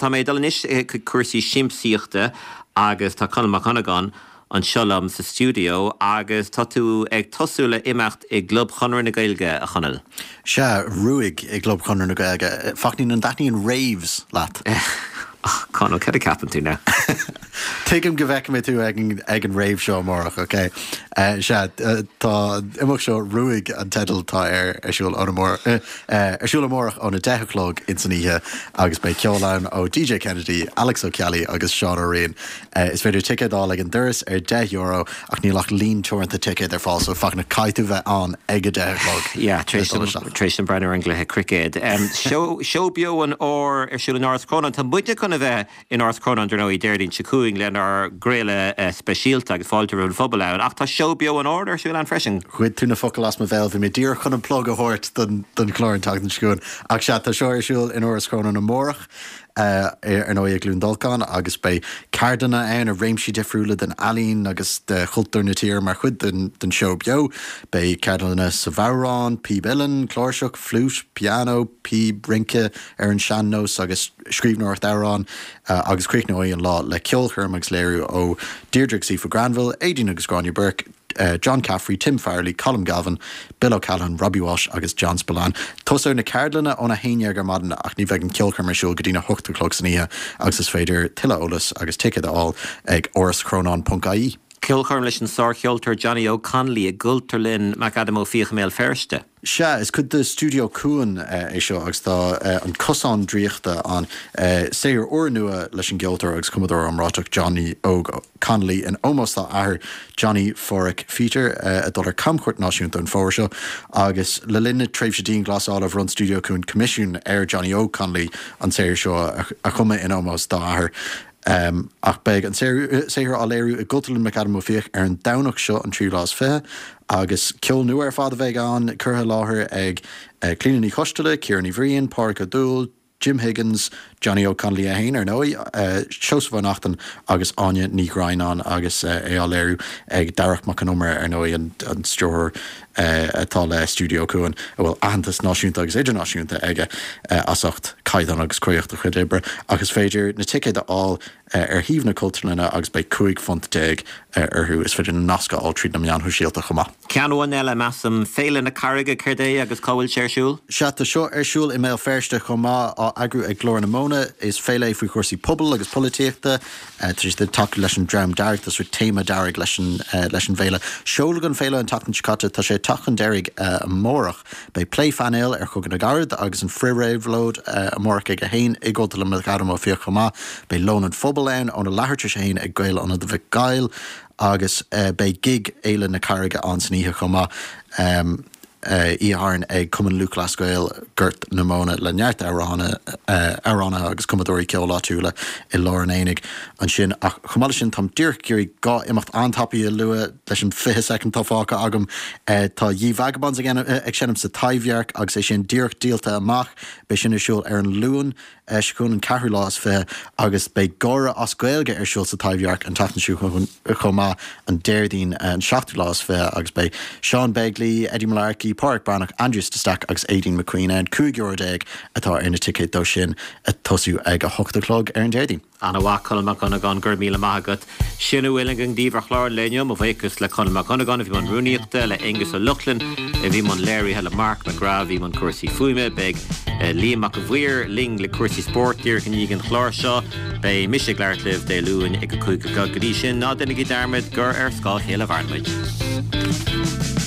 tá méid dalanis cuasaí siamsaíochta agus tá Conal McConaghan an seolam sa studio agus tá tú ag tosúla imeacht i Glub Chonradh na Gaeilge a chonal. Se ruig i Glub Chonradh na Gaeilge. Fachnín an daithníon raves, leat. Conal, cad a capan tú na? Tuigim go bheice tú ag an rave seo amórach, ok? Tá imach seo ruig an tedal tá siúil amórach ó na 10 o'clock in san ihe agus bei ceolainn ó DJ Kennedy, Alex O'Kelly agus Sean O'Reen. Is féidir ticket á ag an duras €10 ach nílach lín tuaireanta ticket ar fáil, so fach na caiitú bheith an ag a 10 o'clock. Yeah, Tristan Brenner Englithe cricket. Show bio an or siúil North Cronan. Tá buide chun a bheith in North Cronan ar nó I déirdín siúing len ar gréile speisialta agus fáilte rún fphobal ann. Ach tá show bio an order siúil an freisin. Chuid tú na focail as ma bheil bhí mé dír chun an plug a hort don chlór an tagdan siún. Ach se tá seo siúil in North Cronan amórach. Ar nó ag glún dulcán agus bei cardanna ann a réimsí defriúla den alín agus de chultúr na tír mar chud den show bio bei cardanna sa bharrán, pí billan, chlóirseach, flút, piano, pí brinke ar an seannos agus scríbnóirt árán agus críicnóí an lá le ceolchurm agus léirú ó Deirdre Sífa Granville, Éidirn agus Grania Burke, John Caffrey, Tim Farley, Colm Galvin, Bill O'Callaghan, Robbie Walsh agus John Spillane. Tosar na cardlanna ó na héine gar madan ach ní bheith an ceolchurm ar siúil go dtí na 8 o'clock san ihe agus is féidir tuile ólas agus ticket all ag orascronan.ie. Ceolchurm leis an sárcheoltar Johnny O'Connelly a gultar linn mac Adam ó fiach méil ferste. Se, is cud de studio cuan é seo agus tá an cosán dríochta an séir ornua leis an geoltar agus cummadóir amráteach Johnny O'Connelly an ómos tá ahar Johnny Forrick Feater a dólar camchuirt náisiúnta an fóir seo agus le linne tréimh sé dín glasáil run studio cuan comisiún ar Johnny O'Connelly an séir seo a chuma in ómos tá ahar. Ach beg an séir á léirú I gultalinn McAdam ó fiach ar an dawnach seo an trí lás fé agus ceol nu ar fád a bheith an curtha láthair ag Clínaí Chostala, Kieran Bhrian, Pádraig O'Doul, Jim Higgins, Johnny O'Connelly a hain ar nói, Seosfá Nachtan agus Anya ní Grainan agus é á léirú ag Darach Macanomar ar nói an stróir atá le studio cuan bhfuil ahantas náisiúnta agus idirnáisiúnta aige asacht caidan agus cruíocht a chud libre agus féidir na ticket á ar híomh na cultúrlanna agus bei 5 font déag arthú is féidir na nasca á tríd na meán thuisialta chumá. Ceanúin eile measam féile na carige chuirdé agus cáil séirsúil? Se tá seo arsúil I méil ferste chumá á agrú ag glór na móna is féile faoi chuirsaí pobl agus polítíochta tris de taú leis an dream deirg tas ru téma deirg leis an bhéile. Seolagan féile an tatan scata tá sé tachan deirg amórach bei play fanil ar chugan na gard agus an friréivlód amórach ag a hain I gultalinn McAdam ó fiach chumá bei lónan fphobal ann ón na lehartir sé hain ag gail an a bheith gail agus bei gig éile na carige an san ihe chumá íharn ag cuman Lucas Gael Gert na móna le neart aránna agus cumadóí ceolá túla I lár an énig an sin ach chumáile sin tam dúrch gurí gá imacht antapaí lua leis an 5 second tá fáca agam tá dhí vagabonds ag sinnam sa taimhhearc agus é sin dúrch díalta amach bei sin siúil ar an luúin secún an ceathrú lás fé agus bei góra as Gaelge ar siúil sa taimhhearc an tatan siú chumá an déirdín an 7 lás fé agus bei Sean Begley, Eddie Malarkey, Pádraig Branach, Andrew Stack agus Aidan McQueen and €2 atá ar na ticket dó sin a tosú ag a 8 o'clock ar an déirdín. Anna wa Colm McConaghan gur míle magat sinú willingan díbhar chlár lénium a bhécus le Colm McConaghan a bhí man rúníochta le Angus O'Loughlin a bhí man Larry hela Mark McGrath bhí man cuasaí fuime beg Liam McAvoy ling le cuasaí sport dír gan ígan chlár seo bei Misigh Leirtliv de luúin ag a cúig go gadí sin ná dennig darmid gur ar scáil chéile bharnmuid.